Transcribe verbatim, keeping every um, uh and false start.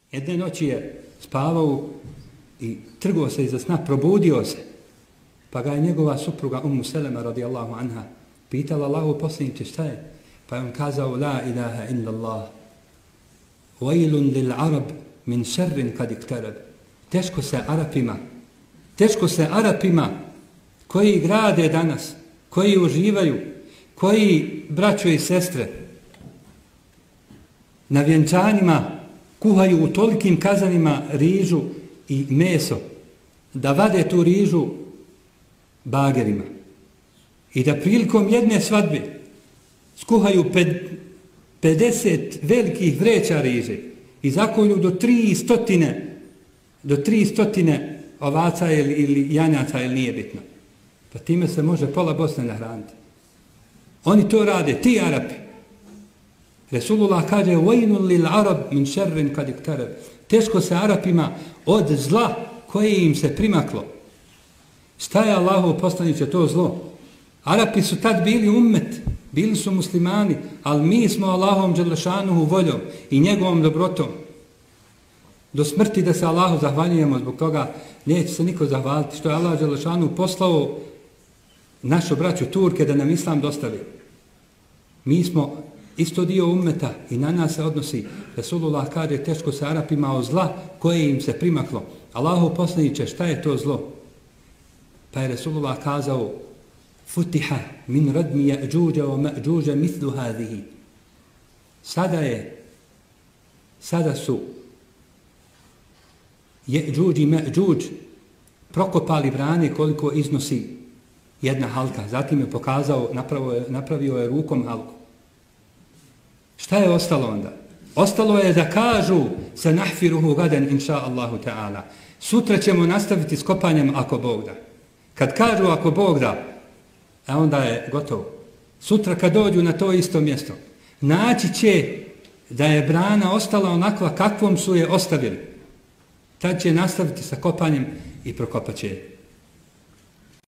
Jedne noći je spavao i trgao se iza sna, probudio se. Pa ga je njegova supruga Ummu Selema radijallahu anha pitala: Allahu poslaniče, šta je? Pa je on kazao: La ilaha illa Allah. Vajlun lil Arab min šerrin kad iktarab. Teško se Arapima, teško se Arapima koji grade danas, koji uživaju, koji, braćo i sestre, na vjenčanjima kuhaju u tolikim kazanima rižu i meso, da vade tu rižu bagerima i da prilikom jedne svadbe skuhaju pedeset velikih vreća riže i zakolju do tri stotine do tri stotine ovaca ili, ili janjaca, ili nije bitno. Pa time se može pola Bosne nahraniti. Oni to rade, ti Arapi. Resulullah kaže: Vajnun lil Arab min šerrin kad iktarab. Teško se Arapima od zla koje im se primaklo. Šta je Allahov poslaniče to zlo? Arapi su tad bili ummet, bili su muslimani, ali mi smo Allahom dželešanuhu voljom i njegovom dobrotom. Do smrti da se Allahu zahvaljujemo, zbog toga neće se niko zahvaliti što je Allah dželešanuhu poslao našu braću Turke da nam islam dostavi. Mi smo isto dio ummeta i na nas se odnosi. Resulullah kaže: teško se Arapima o zla koje im se primaklo. Allahu poslaniče, šta je to zlo? Pa je Resulullah kazao: Futiha min radmi Ya'juđa wa Ma'juđa mithlu hadihi. Sada je, sada su Ya'juđ i Ma'juđ prokopali brane koliko iznosi jedna halka. Zatim je pokazao, napravio je, napravio je rukom halku. Šta je ostalo onda? Ostalo je da kažu: sa nahfiruhu gadan inša Allahu ta'ala. Sutra ćemo nastaviti s kopanjem ako Bog da. Kad kažu ako Bog da, a onda je gotovo. Sutra kad dođu na to isto mjesto, naći će da je brana ostala onakva kakvom su je ostavili. Tad će nastaviti sa kopanjem i prokopat će je.